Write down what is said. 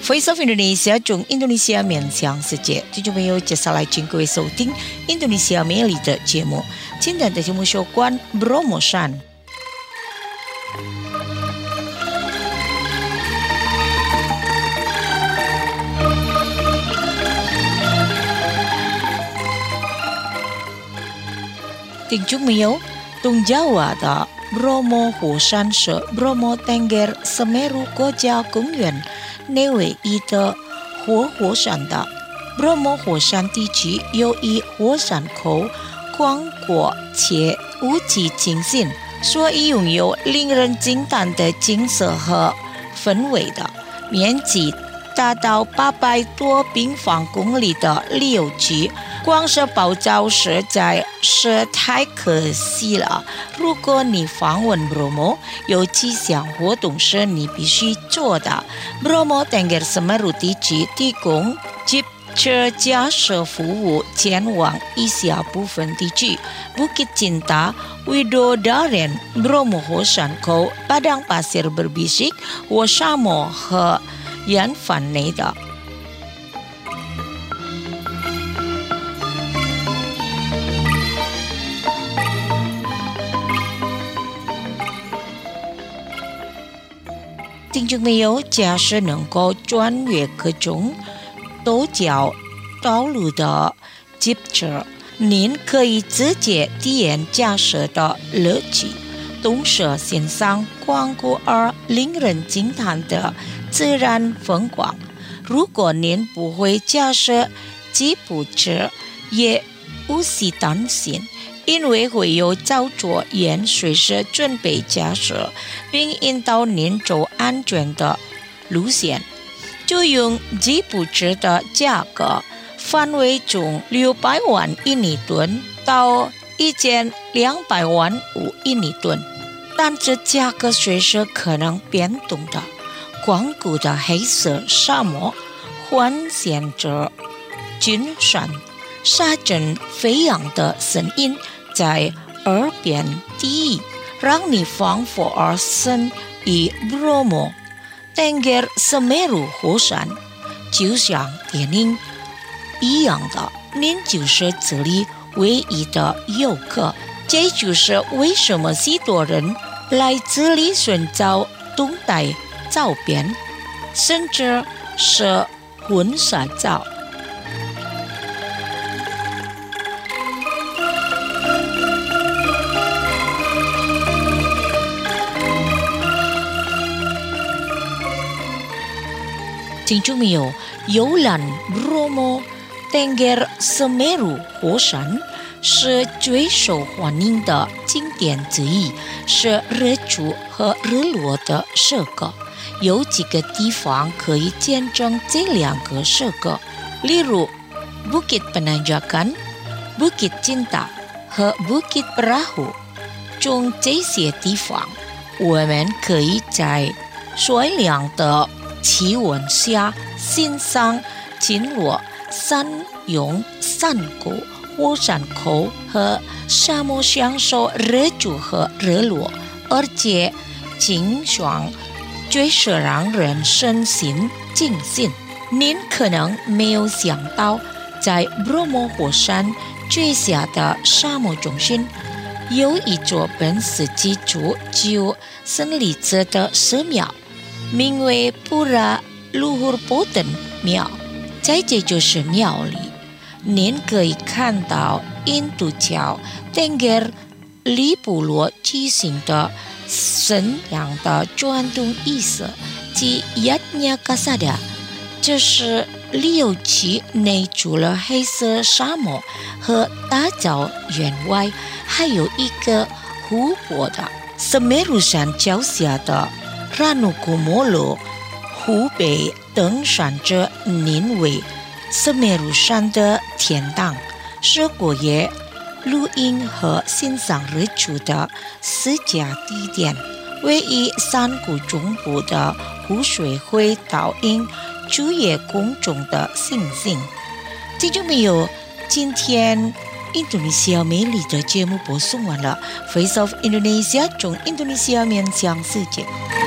Voice of Indonesia 从印度尼西亚面向世界，听众朋友，接下来请各位收听印度尼西亚美丽的节目。今天的节目有关 Bromo 山。听众朋友，东Jawa的 Bromo 火山是 Bromo Tengger Semeru Koja 公园内唯一的活山的 Bromo 火山地区由于火山口广阔且无际尽兴，所以拥有令人惊叹的景色和氛围的面积达到800多平方公里的旅游区，光是报道实在是太可惜了。如果你访问 Bromo， 有几项活动是你必须做的。Bromo Tengger Semeru 地区提供接车驾驶服务前往以下部分地区：Bukit Cinta、Widodaren、Bromo 火山口、Padang Pasir Berbisik、火沙漠和沿泛内的。听众朋友，假设能够穿越各种陡峭道路的汽车，您可以直接体验驾驶的乐趣，同时欣赏广阔而令人惊叹的自然风光。如果您不会驾驶吉普车，也无需担心，因为会有操作员随时准备驾驶，并引导您走安全的路线。就用吉普车的价格范围从600万印尼盾到1200万印尼盾，但这价格随时可能变动的。广阔的黑色沙漠环现着群山，沙尘飞扬的声音在耳边低语，让你仿佛而身于 Bromo Tengger Semeru 火山，就像电影一样的，您就是这里唯一的游客。这就是为什么许多人来这里寻找动态照片，甚至是婚纱照。听众朋友，游览 Bromo Tengger Semeru 火山是最受欢迎的景点之一，是日出和日落的时刻。有几个地方可以见证这两个时刻，例如 Bukit Penanjakan、Bukit Cinta 和 Bukit Perahu。从这些地方，我们可以在水凉的气温下欣赏金落、山涌、山谷、火山口和沙漠，享受日出和日落，而且景象最是让人身心尽兴。您可能没有想到，在 Bromo 火山最下的沙漠中心，有一座本世纪初就成立着的寺庙，名为Pura Luhur Boten 庙。在这座寺庙里，您可以看到印度教 Tengger 里部落举行的神阳的传统仪式及 Yatnya Kasada。 这是旅游区内除了黑色沙漠和大草原外，还有一个湖泊的。Semeru山脚下的 Ranukumolo 湖北登山者名为 Semeru 山的天堂，是过夜录音和欣赏日出的私家地点。位于山谷中部的湖水会导引昼夜公众的信心。听众朋友，今天印度尼西亚美丽的节目播送完了。Face of Indonesia 从印度尼西亚面向世界。